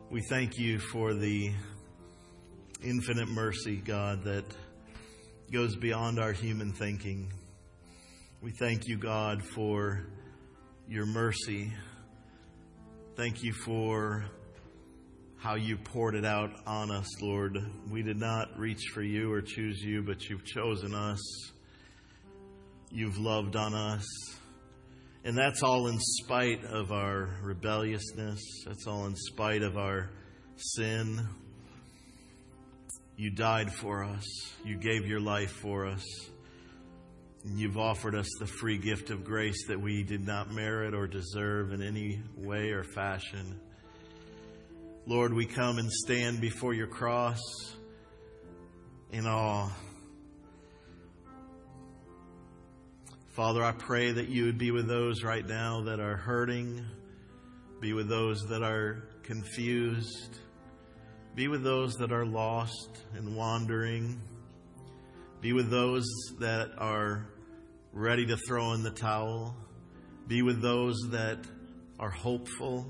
We thank you for the infinite mercy, God, that goes beyond our human thinking. We thank you, God, for your mercy. Thank you for how you poured it out on us, Lord. We did not reach for you or choose you, but you've chosen us. You've loved on us. And that's all in spite of our rebelliousness. That's all in spite of our sin. You died for us. You gave your life for us. And you've offered us the free gift of grace that we did not merit or deserve in any way or fashion. Lord, we come and stand before your cross in awe. Father, I pray that you would be with those right now that are hurting, be with those that are confused, be with those that are lost and wandering, be with those that are ready to throw in the towel, be with those that are hopeful.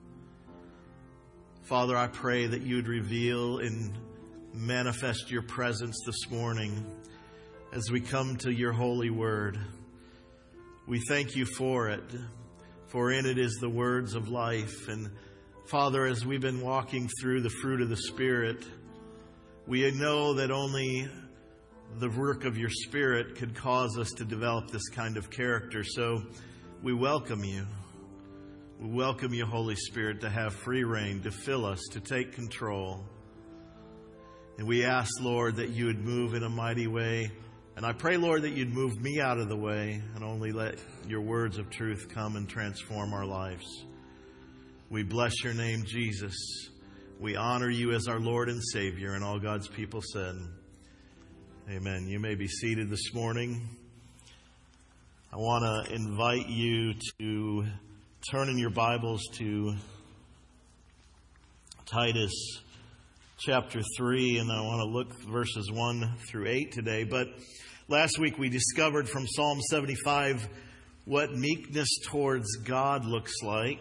Father, I pray that you would reveal and manifest your presence this morning as we come to your holy word. We thank you for it, for in it is the words of life. And Father, as we've been walking through the fruit of the Spirit, we know that only the work of your Spirit could cause us to develop this kind of character. So we welcome you. We welcome you, Holy Spirit, to have free reign, to fill us, to take control. And we ask, Lord, that you would move in a mighty way. And I pray, Lord, that you'd move me out of the way and only let your words of truth come and transform our lives. We bless your name, Jesus. We honor you as our Lord and Savior. And all God's people said, amen. You may be seated this morning. I want to invite you to turn in your Bibles to Titus chapter 3, and I want to look verses 1 through 8 today. But last week we discovered from Psalm 75 what meekness towards God looks like.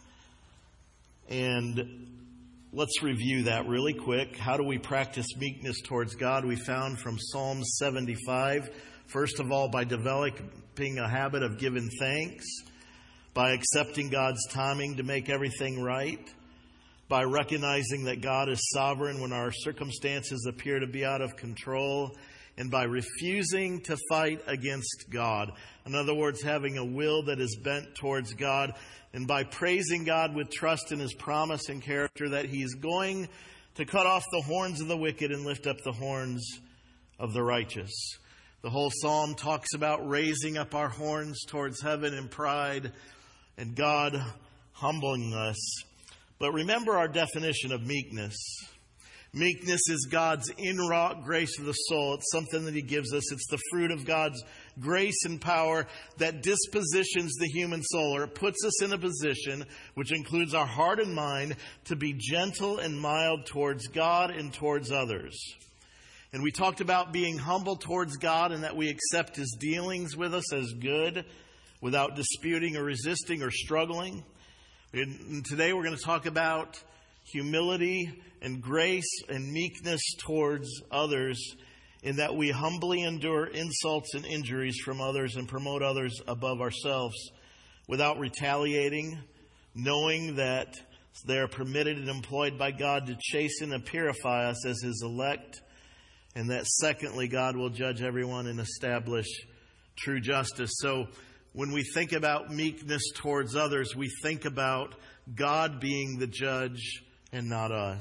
And let's review that really quick. How do we practice meekness towards God? We found from Psalm 75, first of all, by developing a habit of giving thanks, by accepting God's timing to make everything right, by recognizing that God is sovereign when our circumstances appear to be out of control, and by refusing to fight against God. In other words, having a will that is bent towards God, and by praising God with trust in his promise and character that he's going to cut off the horns of the wicked and lift up the horns of the righteous. The whole psalm talks about raising up our horns towards heaven in pride and God humbling us. But remember our definition of meekness. Meekness is God's inwrought grace of the soul. It's something that he gives us. It's the fruit of God's grace and power that dispositions the human soul, or it puts us in a position, which includes our heart and mind, to be gentle and mild towards God and towards others. And we talked about being humble towards God and that we accept his dealings with us as good without disputing or resisting or struggling. And today we're going to talk about humility and grace and meekness towards others, in that we humbly endure insults and injuries from others and promote others above ourselves without retaliating, knowing that they are permitted and employed by God to chasten and purify us as his elect, and that secondly, God will judge everyone and establish true justice. So when we think about meekness towards others, we think about God being the judge and not us.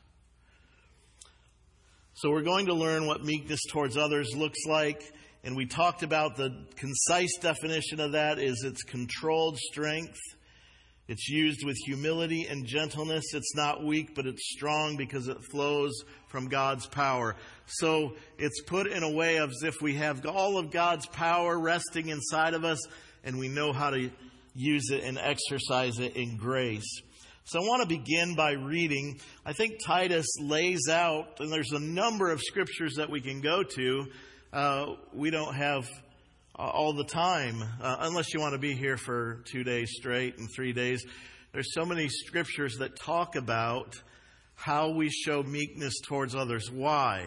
So we're going to learn what meekness towards others looks like. And we talked about the concise definition of that is it's controlled strength. It's used with humility and gentleness. It's not weak, but it's strong because it flows from God's power. So it's put in a way as if we have all of God's power resting inside of us, and we know how to use it and exercise it in grace. So I want to begin by reading. I think Titus lays out, and there's a number of scriptures that we can go to. We don't have all the time, unless you want to be here for 2 days straight and 3 days. there's so many scriptures that talk about how we show meekness towards others. Why?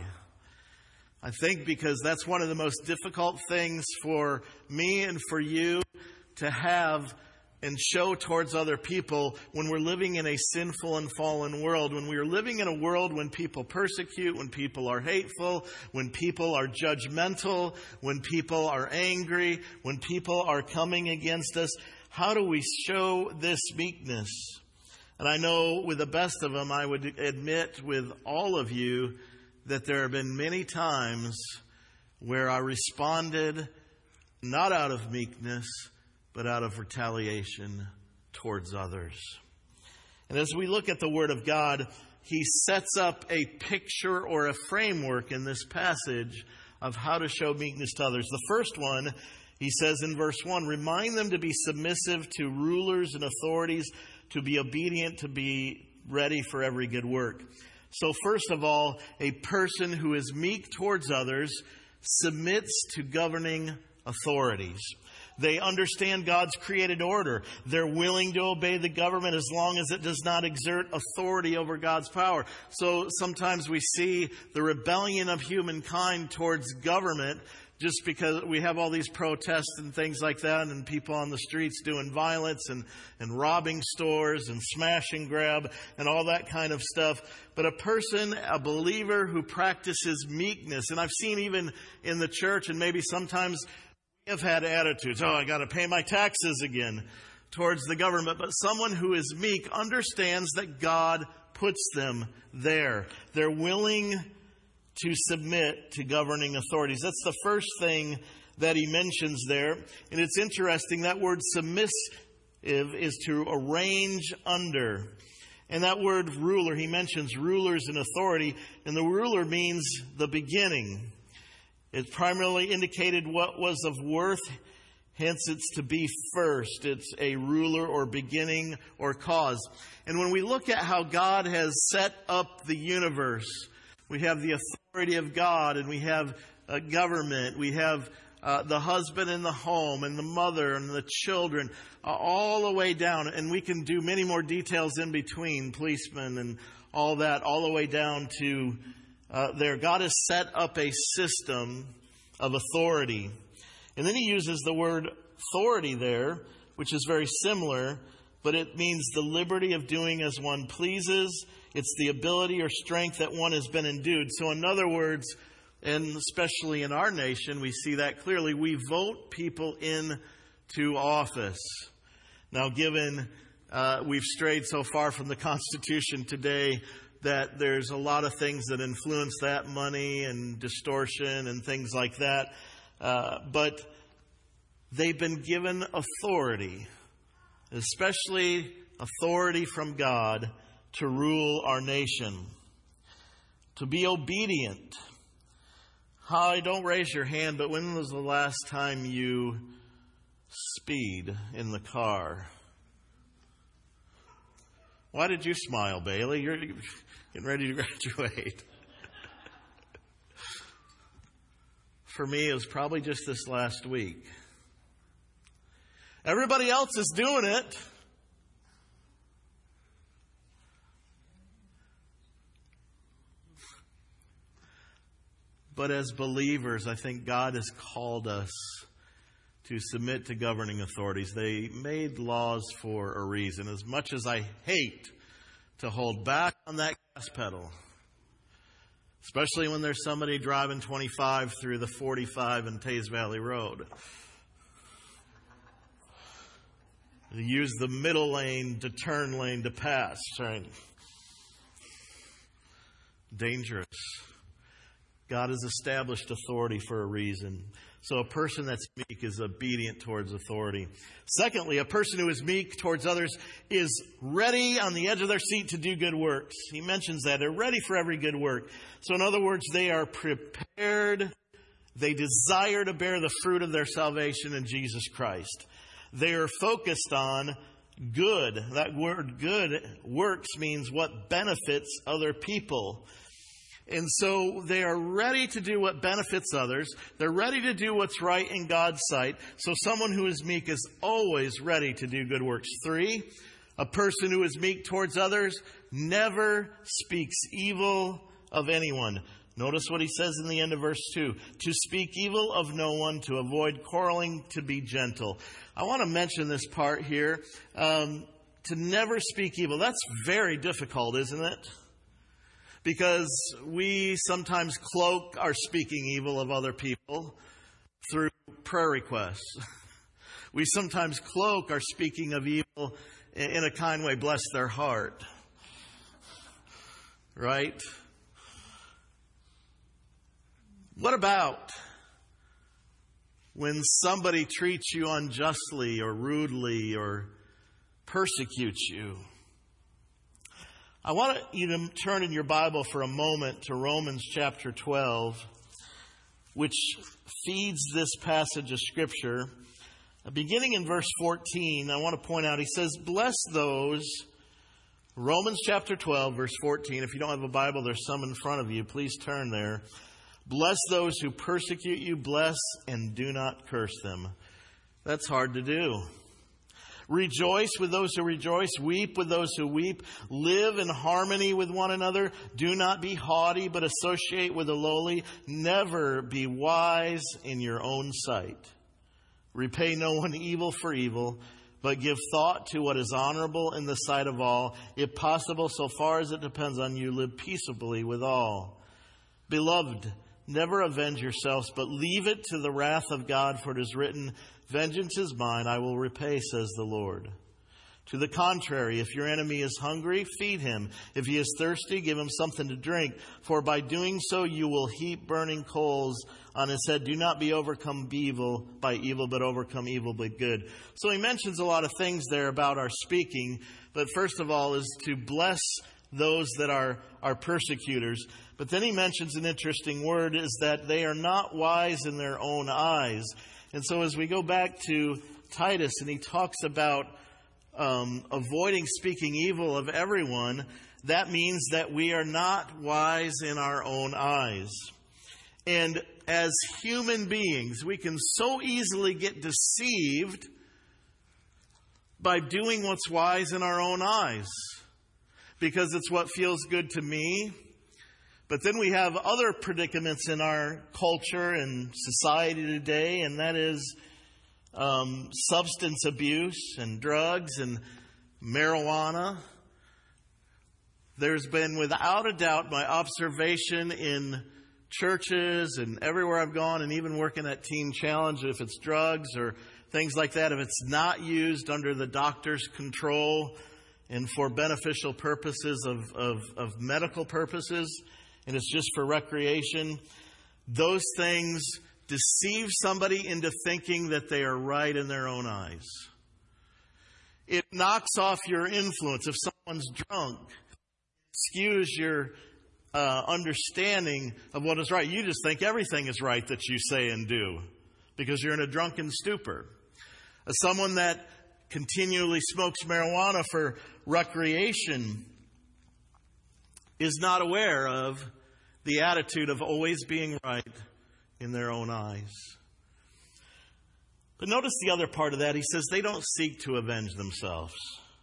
I think because that's one of the most difficult things for me and for you to have and show towards other people when we're living in a sinful and fallen world. When we are living in a world when people persecute, when people are hateful, when people are judgmental, when people are angry, when people are coming against us, how do we show this meekness? And I know with the best of them, I would admit with all of you that there have been many times where I responded not out of meekness, but out of retaliation towards others. And as we look at the Word of God, He sets up a picture or a framework in this passage of how to show meekness to others. The first one, He says in verse 1, remind them to be submissive to rulers and authorities, to be obedient, to be ready for every good work. So first of all, a person who is meek towards others submits to governing authorities. They understand God's created order. They're willing to obey the government as long as it does not exert authority over God's power. So sometimes we see the rebellion of humankind towards government just because we have all these protests and things like that, and people on the streets doing violence and robbing stores and smash and grab and all that kind of stuff. But a person, a believer who practices meekness, and I've seen even in the church, and maybe sometimes have had attitudes, I got to pay my taxes again towards the government. But someone who is meek understands that God puts them there. They're willing to submit to governing authorities. That's the first thing that he mentions there. And it's interesting, that word submissive is to arrange under. And that word ruler, he mentions rulers and authority. And the ruler means the beginning. It primarily indicated what was of worth, hence it's to be first. It's a ruler or beginning or cause. And when we look at how God has set up the universe, we have the authority of God, and we have a government, we have the husband in the home, and the mother and the children, all the way down. And we can do many more details in between, policemen and all that, all the way down to there. God has set up a system of authority. And then he uses the word authority there, which is very similar, but it means the liberty of doing as one pleases. It's the ability or strength that one has been endued. So in other words, and especially in our nation, we see that clearly. We vote people into office. Now, given we've strayed so far from the Constitution today, that there's a lot of things that influence that, money and distortion and things like that. But they've been given authority, especially authority from God, to rule our nation, to be obedient. Hi, don't raise your hand, but when was the last time you speed in the car? Why did you smile, Bailey? You're getting ready to graduate. For me, it was probably just this last week. Everybody else is doing it. But as believers, I think God has called us to submit to governing authorities. They made laws for a reason. As much as I hate to hold back on that gas pedal, especially when there's somebody driving 25 through the 45 in Tays Valley Road. Use the middle lane to turn lane to pass. Right? Dangerous. God has established authority for a reason. So a person that's meek is obedient towards authority. Secondly, a person who is meek towards others is ready on the edge of their seat to do good works. He mentions that. They're ready for every good work. So in other words, they are prepared. They desire to bear the fruit of their salvation in Jesus Christ. They are focused on good. That word good, works, means what benefits other people. And so they are ready to do what benefits others. They're ready to do what's right in God's sight. So someone who is meek is always ready to do good works. 3, A person who is meek towards others never speaks evil of anyone. Notice what he says in the end of verse 2. To speak evil of no one, to avoid quarreling, to be gentle. I want to mention this part here. To never speak evil. That's very difficult, isn't it? Because we sometimes cloak our speaking evil of other people through prayer requests. We sometimes cloak our speaking of evil in a kind way, bless their heart. Right? What about when somebody treats you unjustly or rudely or persecutes you? I want you to turn in your Bible for a moment to Romans chapter 12, which feeds this passage of Scripture. Beginning in verse 14, I want to point out, he says, bless those, Romans chapter 12, verse 14. If you don't have a Bible, there's some in front of you. Please turn there. Bless those who persecute you, bless and do not curse them. That's hard to do. Rejoice with those who rejoice, weep with those who weep, live in harmony with one another. Do not be haughty, but associate with the lowly. Never be wise in your own sight. Repay no one evil for evil, but give thought to what is honorable in the sight of all. If possible, so far as it depends on you, live peaceably with all. Beloved, never avenge yourselves, but leave it to the wrath of God, for it is written, vengeance is mine, I will repay, says the Lord. To the contrary, if your enemy is hungry, feed him. If he is thirsty, give him something to drink. For by doing so, you will heap burning coals on his head. Do not be overcome by evil, but overcome evil by good. So he mentions a lot of things there about our speaking. But first of all is to bless those that are our persecutors. But then he mentions an interesting word, is that they are not wise in their own eyes. And so as we go back to Titus and he talks about avoiding speaking evil of everyone, that means that we are not wise in our own eyes. And as human beings, we can so easily get deceived by doing what's wise in our own eyes, because it's what feels good to me. But then we have other predicaments in our culture and society today, and that is substance abuse and drugs and marijuana. There's been, without a doubt, my observation in churches and everywhere I've gone, and even working at Teen Challenge, if it's drugs or things like that, if it's not used under the doctor's control and for beneficial purposes of medical purposes, and it's just for recreation, those things deceive somebody into thinking that they are right in their own eyes. It knocks off your influence. If someone's drunk, it skews your understanding of what is right. You just think everything is right that you say and do because you're in a drunken stupor. Someone that continually smokes marijuana for recreation is not aware of the attitude of always being right in their own eyes. But notice the other part of that. He says they don't seek to avenge themselves.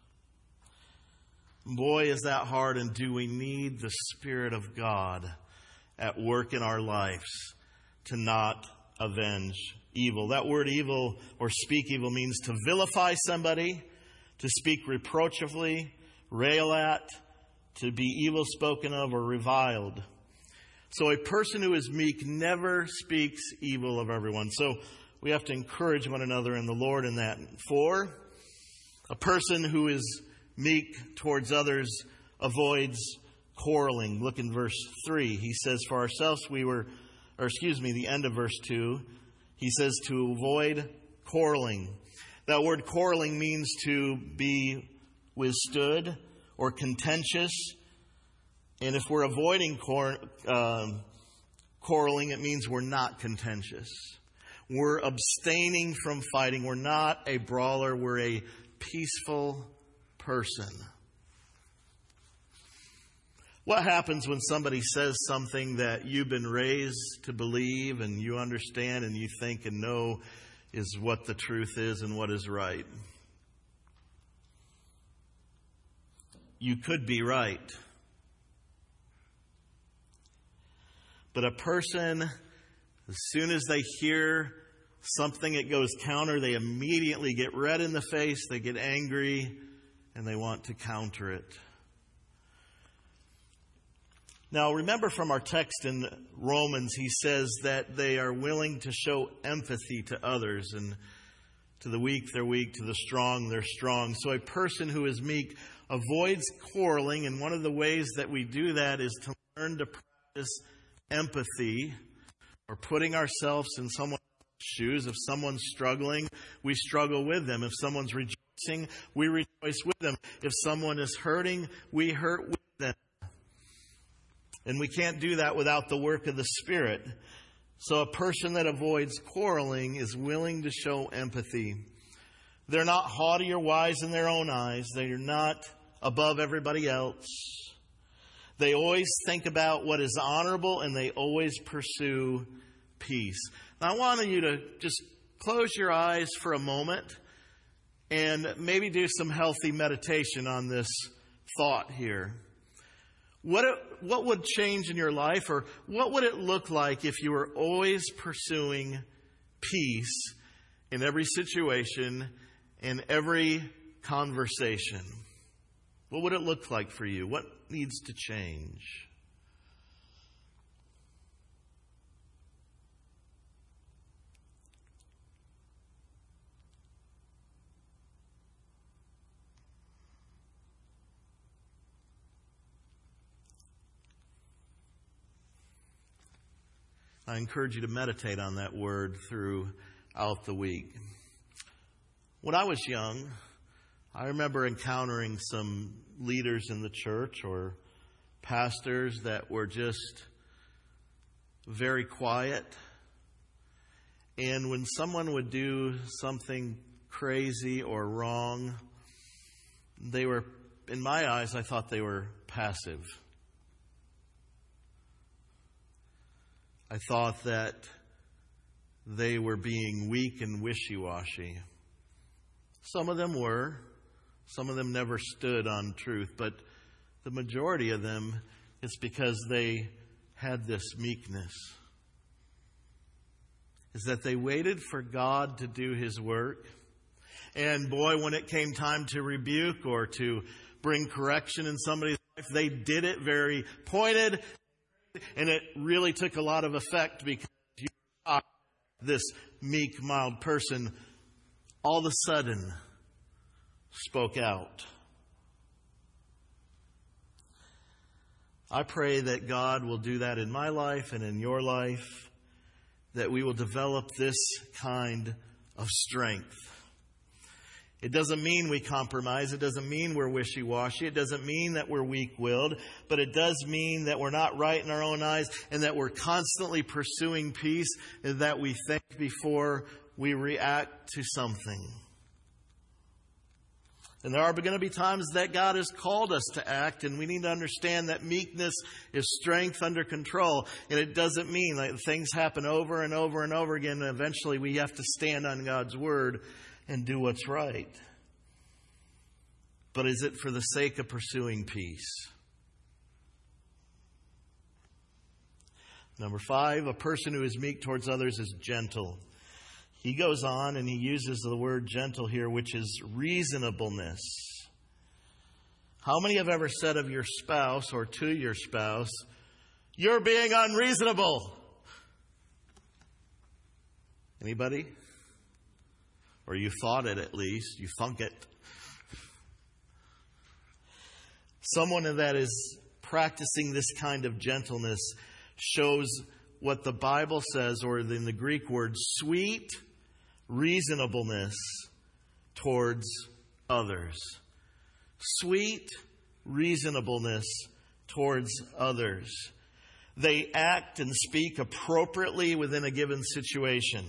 Boy, is that hard, and do we need the Spirit of God at work in our lives to not avenge evil. That word evil or speak evil means to vilify somebody, to speak reproachfully, rail at, to be evil spoken of or reviled. So a person who is meek never speaks evil of everyone. So we have to encourage one another in the Lord in that. 4, a person who is meek towards others avoids quarreling. Look in verse 3. He says, for ourselves the end of verse 2. He says to avoid quarreling. That word quarreling means to be withstood or contentious. And if we're avoiding quarreling, it means we're not contentious. We're abstaining from fighting. We're not a brawler. We're a peaceful person. What happens when somebody says something that you've been raised to believe and you understand and you think and know is what the truth is and what is right? you could be right. But a person, as soon as they hear something that goes counter, they immediately get red in the face, they get angry, and they want to counter it. Now, remember from our text in Romans, he says that they are willing to show empathy to others, and to the weak, they're weak, to the strong, they're strong. So a person who is meek avoids quarreling, and one of the ways that we do that is to learn to practice empathy, or putting ourselves in someone's shoes. If someone's struggling, we struggle with them. If someone's rejoicing, we rejoice with them. If someone is hurting, we hurt with them. And we can't do that without the work of the Spirit. So a person that avoids quarreling is willing to show empathy. They're not haughty or wise in their own eyes. They're not above everybody else. They always think about what is honorable, and they always pursue peace. Now, I want you to just close your eyes for a moment and maybe do some healthy meditation on this thought here. What would change in your life, or what would it look like if you were always pursuing peace in every situation, in every conversation? What would it look like for you? What needs to change? I encourage you to meditate on that word throughout the week. When I was young, I remember encountering some leaders in the church or pastors that were just very quiet. And when someone would do something crazy or wrong, they were, in my eyes, I thought they were passive. I thought that they were being weak and wishy-washy. Some of them were. Some of them never stood on truth. But the majority of them, it's because they had this meekness. Is that they waited for God to do His work. And boy, when it came time to rebuke or to bring correction in somebody's life, they did it very pointed. And it really took a lot of effect, because you saw this meek, mild person all of a sudden spoke out. I pray that God will do that in my life and in your life, that we will develop this kind of strength. It doesn't mean we compromise. It doesn't mean we're wishy-washy. It doesn't mean that we're weak-willed. But it does mean that we're not right in our own eyes, and that we're constantly pursuing peace, and that we think before we react to something. And there are going to be times that God has called us to act, and we need to understand that meekness is strength under control. And it doesn't mean that things happen over and over and over again, and eventually we have to stand on God's word and do what's right. But is it for the sake of pursuing peace? Number 5, a person who is meek towards others is gentle. He goes on and he uses the word gentle here, which is reasonableness. How many have ever said of your spouse or to your spouse, "You're being unreasonable"? Anybody? Or you thought it at least. You thunk it. Someone that is practicing this kind of gentleness shows what the Bible says, or in the Greek word, sweet reasonableness towards others. Sweet reasonableness towards others. They act and speak appropriately within a given situation.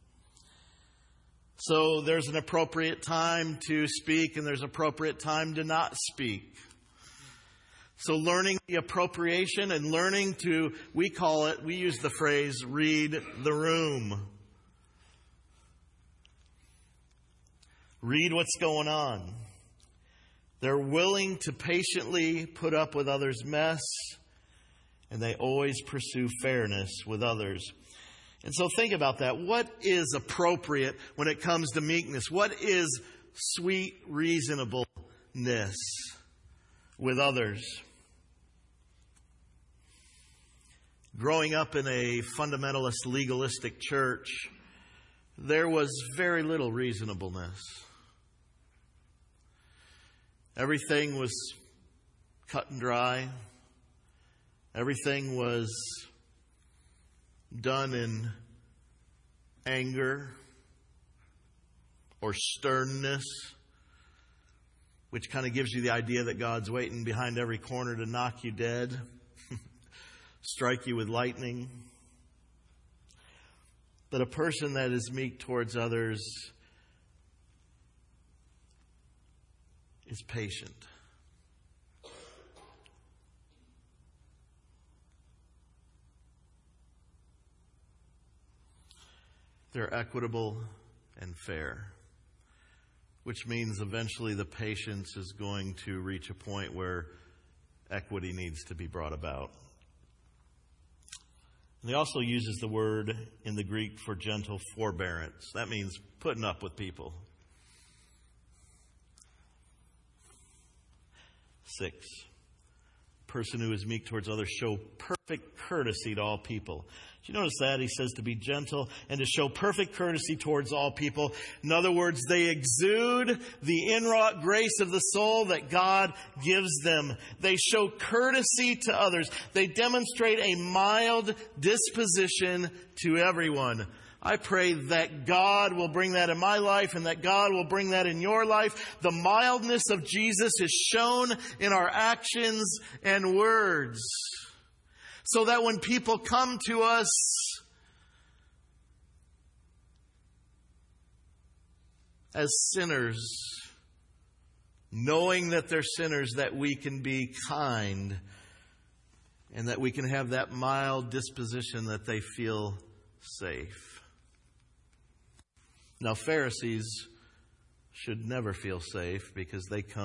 So there's an appropriate time to speak, and there's appropriate time to not speak. So learning the appropriation and learning to, we use the phrase, read the room. Read what's going on. They're willing to patiently put up with others' mess, and they always pursue fairness with others. And so think about that. What is appropriate when it comes to meekness? What is sweet reasonableness with others? Growing up in a fundamentalist, legalistic church, there was very little reasonableness. Everything was cut and dry. Everything was done in anger or sternness, which kind of gives you the idea that God's waiting behind every corner to knock you dead, strike you with lightning. But a person that is meek towards others is patient. They're equitable and fair, which means eventually the patience is going to reach a point where equity needs to be brought about. And he also uses the word in the Greek for gentle forbearance. That means putting up with people. 6, person who is meek towards others show perfect courtesy to all people. Did you notice that? He says to be gentle and to show perfect courtesy towards all people. In other words, they exude the inwrought grace of the soul that God gives them. They show courtesy to others. They demonstrate a mild disposition to everyone. I pray that God will bring that in my life and that God will bring that in your life. The mildness of Jesus is shown in our actions and words, so that when people come to us as sinners, knowing that they're sinners, that we can be kind and that we can have that mild disposition that they feel safe. Now, Pharisees should never feel safe because they come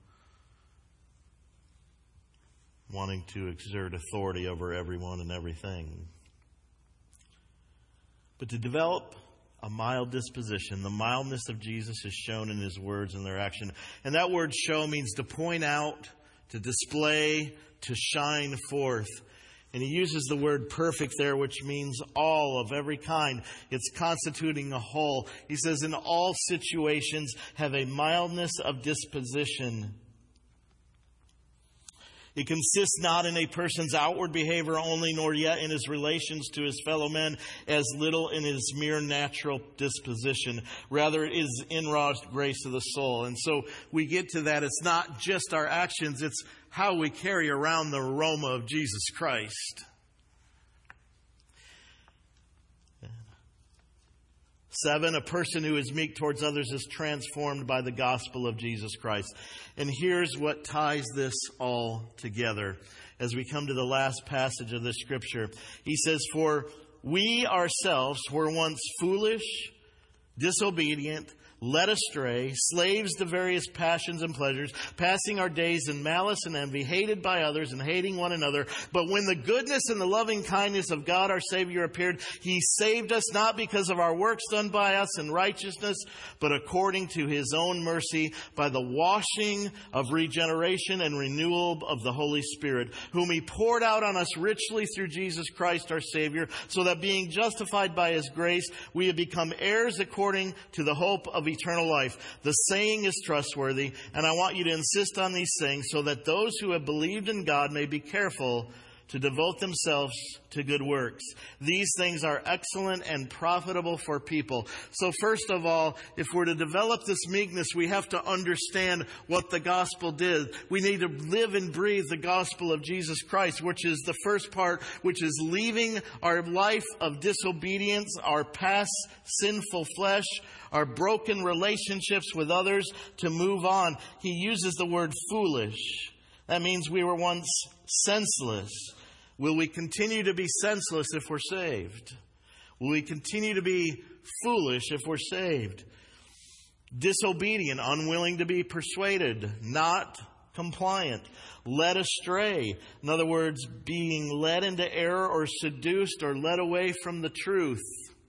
wanting to exert authority over everyone and everything. But to develop a mild disposition, the mildness of Jesus is shown in his words and their action. And that word show means to point out, to display, to shine forth. And he uses the word perfect there, which means all of every kind. It's constituting a whole. He says, in all situations, have a mildness of disposition. It consists not in a person's outward behavior only, nor yet in his relations to his fellow men, as little in his mere natural disposition. Rather, it is inwrought grace of the soul. And so we get to that. It's not just our actions, it's how we carry around the aroma of Jesus Christ. 7, a person who is meek towards others is transformed by the gospel of Jesus Christ. And here's what ties this all together as we come to the last passage of the scripture. He says, for we ourselves were once foolish, disobedient, led astray, slaves to various passions and pleasures, passing our days in malice and envy, hated by others and hating one another. But when the goodness and the loving kindness of God our Savior appeared, he saved us not because of our works done by us in righteousness, but according to his own mercy, by the washing of regeneration and renewal of the Holy Spirit, whom he poured out on us richly through Jesus Christ our Savior, so that being justified by his grace, we have become heirs according to the hope of eternal life. The saying is trustworthy, and I want you to insist on these things so that those who have believed in God may be careful to devote themselves to good works. These things are excellent and profitable for people. So first of all, if we're to develop this meekness, we have to understand what the gospel did. We need to live and breathe the gospel of Jesus Christ, which is the first part, which is leaving our life of disobedience, our past sinful flesh, our broken relationships with others, to move on. He uses the word foolish. That means we were once senseless. Will we continue to be senseless if we're saved? Will we continue to be foolish if we're saved? disobedient, unwilling to be persuaded, not compliant, led astray. In other words, being led into error or seduced or led away from the truth.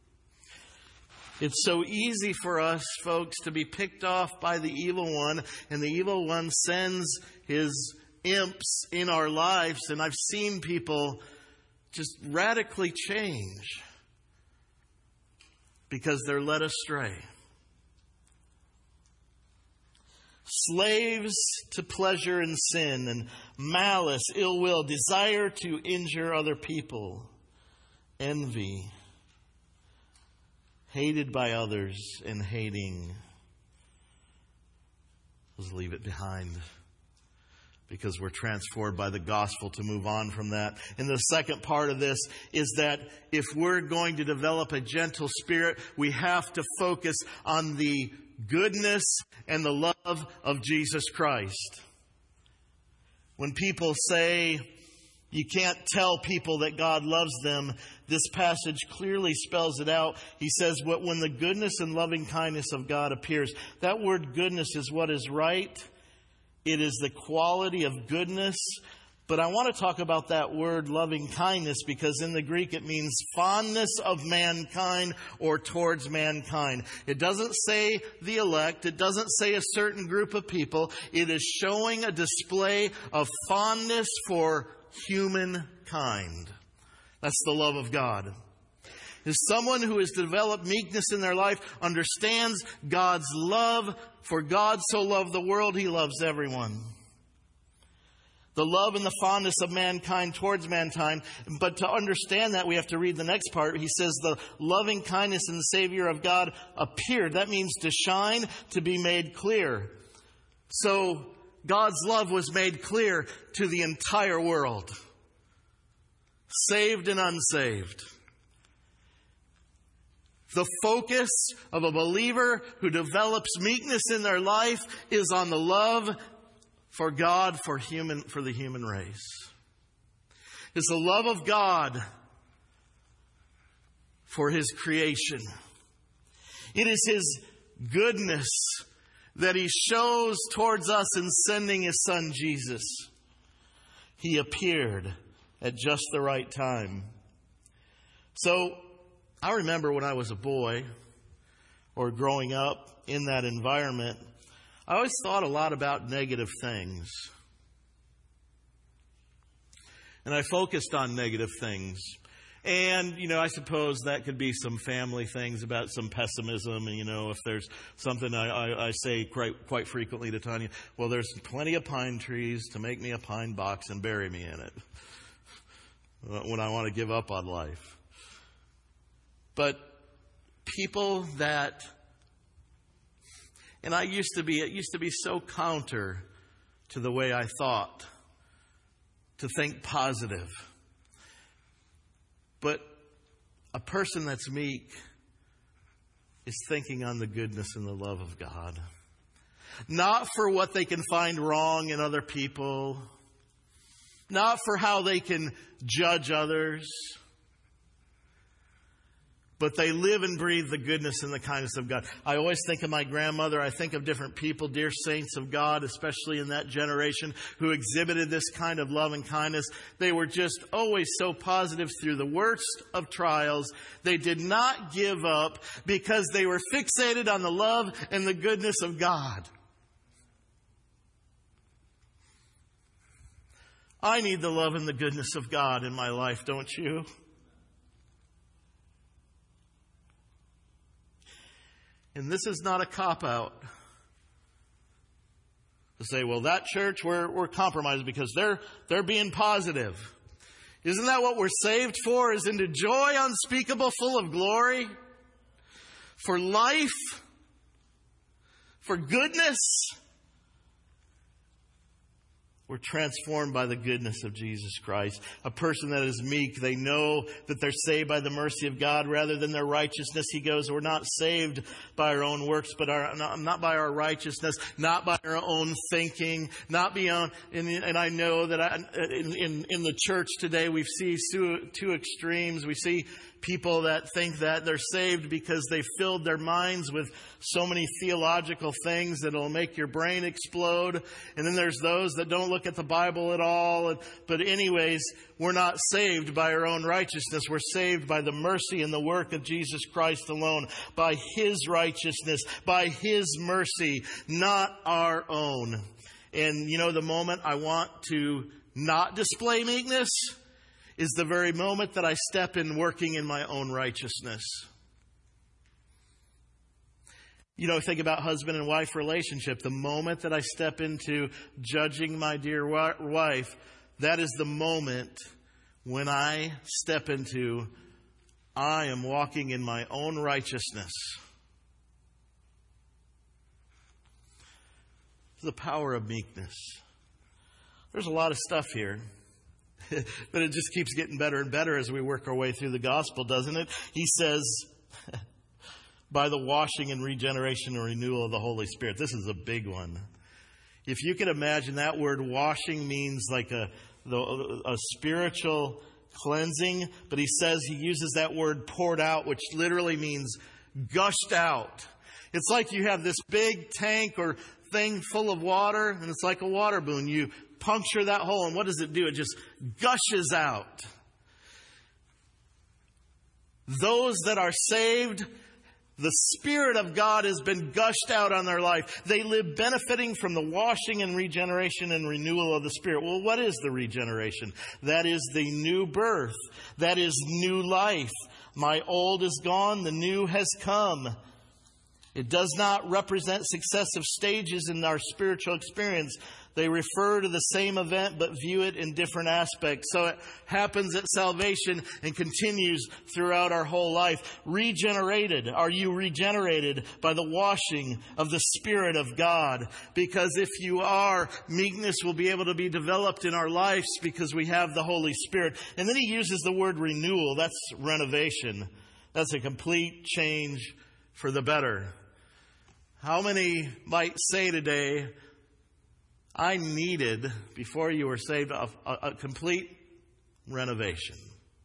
It's so easy for us, folks, to be picked off by the evil one, and the evil one sends his imps in our lives, and I've seen people just radically change because they're led astray. Slaves to pleasure and sin and malice, ill will, desire to injure other people, envy, hated by others and hating. Let's leave it behind because we're transformed by the gospel to move on from that. And the second part of this is that if we're going to develop a gentle spirit, we have to focus on the goodness and the love of Jesus Christ. When people say you can't tell people that God loves them, this passage clearly spells it out. He says, when the goodness and loving kindness of God appears. That word goodness is what is right. It is the quality of goodness. But I want to talk about that word loving kindness because in the Greek it means fondness of mankind or towards mankind. It doesn't say the elect. It doesn't say a certain group of people. It is showing a display of fondness for humankind. That's the love of God. Is someone who has developed meekness in their life understands God's love. For God so loved the world, He loves everyone. The love and the fondness of mankind towards mankind. But to understand that, we have to read the next part. He says the loving kindness and the Savior of God appeared. That means to shine, to be made clear. So God's love was made clear to the entire world. Saved and unsaved. The focus of a believer who develops meekness in their life is on the love for God, for the human race. It's the love of God for His creation. It is His goodness that He shows towards us in sending His Son Jesus. He appeared at just the right time. So, I remember when I was a boy or growing up in that environment, I always thought a lot about negative things. And I focused on negative things. And, I suppose that could be some family things about some pessimism. And, if there's something I say quite frequently to Tanya, well, there's plenty of pine trees to make me a pine box and bury me in it when I want to give up on life. But people that... And it used to be so counter to the way I thought, to think positive. But a person that's meek is thinking on the goodness and the love of God. Not for what they can find wrong in other people. Not for how they can judge others. But they live and breathe the goodness and the kindness of God. I always think of my grandmother. I think of different people, dear saints of God, especially in that generation, who exhibited this kind of love and kindness. They were just always so positive through the worst of trials. They did not give up because they were fixated on the love and the goodness of God. I need the love and the goodness of God in my life, don't you? And this is not a cop-out to say, well, that church, we're compromised because they're being positive. Isn't that what we're saved for? Is into joy unspeakable, full of glory? For life? For goodness? We're transformed by the goodness of Jesus Christ. A person that is meek, they know that they're saved by the mercy of God rather than their righteousness. He goes, we're not saved by our own works, but not by our righteousness, not by our own thinking, not beyond. And I know that in the church today, we see two extremes. We see people that think that they're saved because they filled their minds with so many theological things that will make your brain explode. And then there's those that don't look at the Bible at all. But anyways, we're not saved by our own righteousness. We're saved by the mercy and the work of Jesus Christ alone, by His righteousness, by His mercy, not our own. And the moment I want to not display meekness is the very moment that I step in working in my own righteousness. Think about husband and wife relationship. The moment that I step into judging my dear wife, that is the moment when I step into, I am walking in my own righteousness. The power of meekness. There's a lot of stuff here. But it just keeps getting better and better as we work our way through the gospel, doesn't it? He says, by the washing and regeneration and renewal of the Holy Spirit. This is a big one. If you can imagine, that word washing means like a spiritual cleansing. But he says, he uses that word poured out, which literally means gushed out. It's like you have this big tank or thing full of water, and it's like a water balloon. You puncture that hole, and what does it do? It just gushes out. Those that are saved, the Spirit of God has been gushed out on their life. They live benefiting from the washing and regeneration and renewal of the Spirit. Well, what is the regeneration? That is the new birth. That is new life. My old is gone, the new has come. It does not represent successive stages in our spiritual experience. They refer to the same event but view it in different aspects. So it happens at salvation and continues throughout our whole life. Regenerated. Are you regenerated by the washing of the Spirit of God? Because if you are, meekness will be able to be developed in our lives because we have the Holy Spirit. And then he uses the word renewal. That's renovation. That's a complete change for the better. How many might say today, I needed, before you were saved, a complete renovation.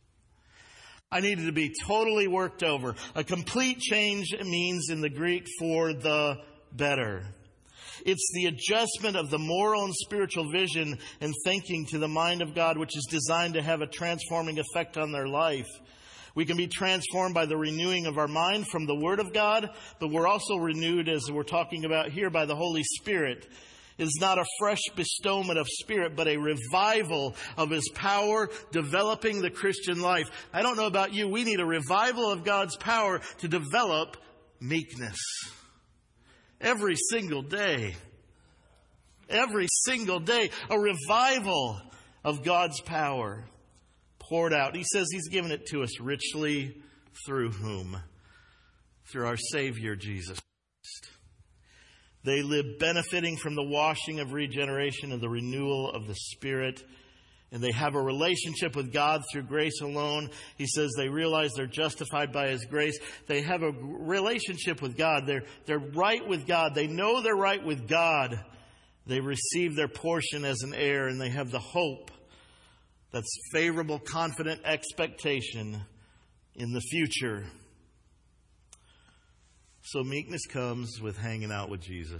I needed to be totally worked over. A complete change means in the Greek for the better. It's the adjustment of the moral and spiritual vision and thinking to the mind of God, which is designed to have a transforming effect on their life. We can be transformed by the renewing of our mind from the Word of God, but we're also renewed, as we're talking about here, by the Holy Spirit. It's not a fresh bestowment of Spirit, but a revival of His power developing the Christian life. I don't know about you, we need a revival of God's power to develop meekness. Every single day. Every single day. A revival of God's power poured out. He says He's given it to us richly through whom? Through our Savior, Jesus Christ. They live benefiting from the washing of regeneration and the renewal of the Spirit. And they have a relationship with God through grace alone. He says they realize they're justified by His grace. They have a relationship with God. They're right with God. They know they're right with God. They receive their portion as an heir, and they have the hope that's favorable, confident expectation in the future. So meekness comes with hanging out with Jesus.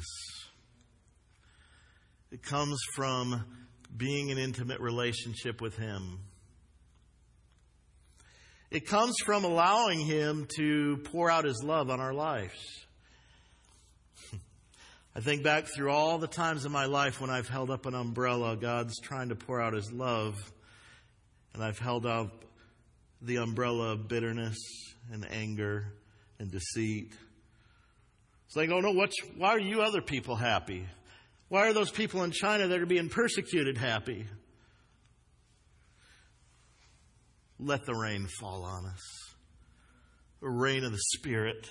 It comes from being in intimate relationship with Him. It comes from allowing Him to pour out His love on our lives. I think back through all the times in my life when I've held up an umbrella, God's trying to pour out His love. And I've held up the umbrella of bitterness and anger and deceit. It's like, oh no, why are you other people happy? Why are those people in China that are being persecuted happy? Let the rain fall on us. The rain of the Spirit.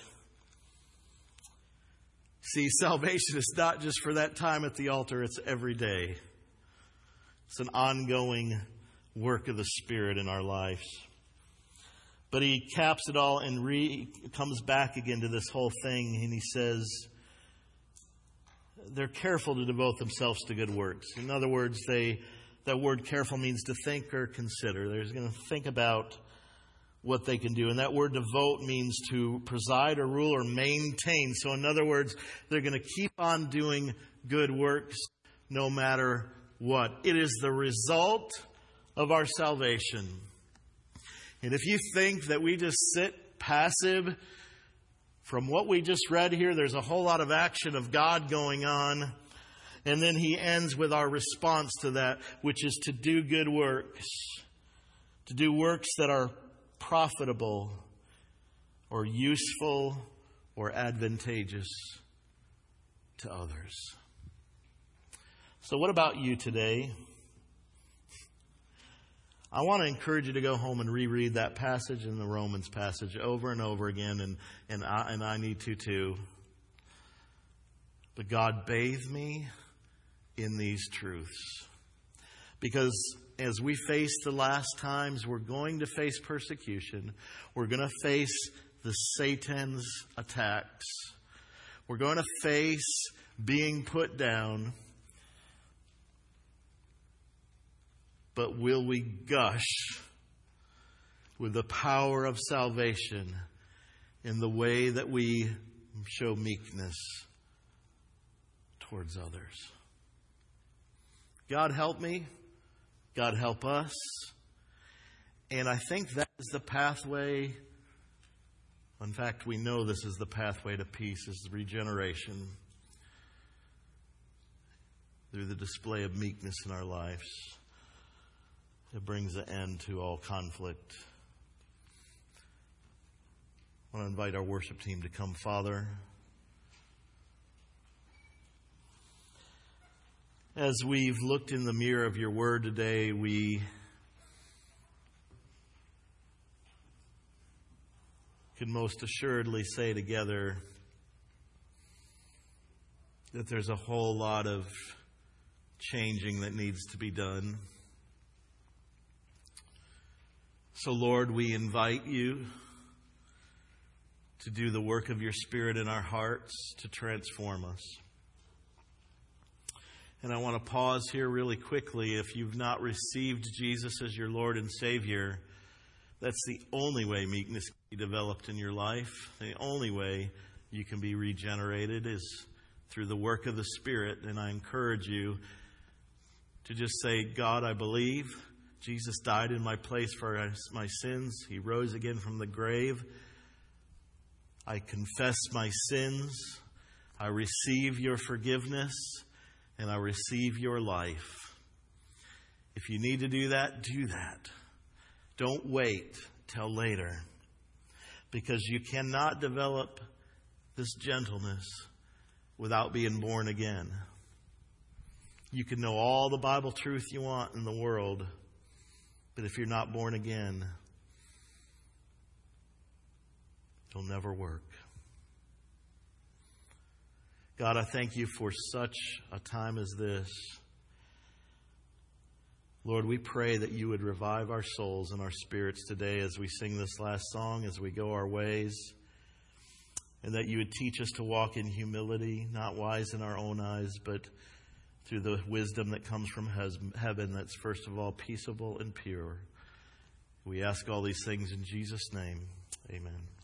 See, salvation is not just for that time at the altar, it's every day. It's an ongoing work of the Spirit in our lives. But he caps it all and comes back again to this whole thing, and he says they're careful to devote themselves to good works. In other words, that word careful means to think or consider. They're going to think about what they can do. And that word devote means to preside or rule or maintain. So in other words, they're going to keep on doing good works no matter what. It is the result of our salvation. And if you think that we just sit passive, from what we just read here, there's a whole lot of action of God going on. And then he ends with our response to that, which is to do good works. To do works that are profitable or useful or advantageous to others. So what about you today? I want to encourage you to go home and reread that passage in the Romans passage over and over again, and I need to too. But God bathed me in these truths. Because as we face the last times, we're going to face persecution. We're going to face the Satan's attacks. We're going to face being put down. But will we gush with the power of salvation in the way that we show meekness towards others? God help me. God help us. And I think that is the pathway. In fact, we know this is the pathway to peace, is regeneration through the display of meekness in our lives. It brings an end to all conflict. I want to invite our worship team to come, Father. As we've looked in the mirror of your word today, we can most assuredly say together that there's a whole lot of changing that needs to be done. So, Lord, we invite you to do the work of your Spirit in our hearts to transform us. And I want to pause here really quickly. If you've not received Jesus as your Lord and Savior, that's the only way meekness can be developed in your life. The only way you can be regenerated is through the work of the Spirit. And I encourage you to just say, God, I believe. Jesus died in my place for my sins. He rose again from the grave. I confess my sins. I receive your forgiveness. And I receive your life. If you need to do that, do that. Don't wait till later. Because you cannot develop this gentleness without being born again. You can know all the Bible truth you want in the world, but if you're not born again, it'll never work. God, I thank you for such a time as this. Lord, we pray that you would revive our souls and our spirits today as we sing this last song, as we go our ways, and that you would teach us to walk in humility, not wise in our own eyes, but through the wisdom that comes from heaven that's first of all peaceable and pure. We ask all these things in Jesus' name. Amen.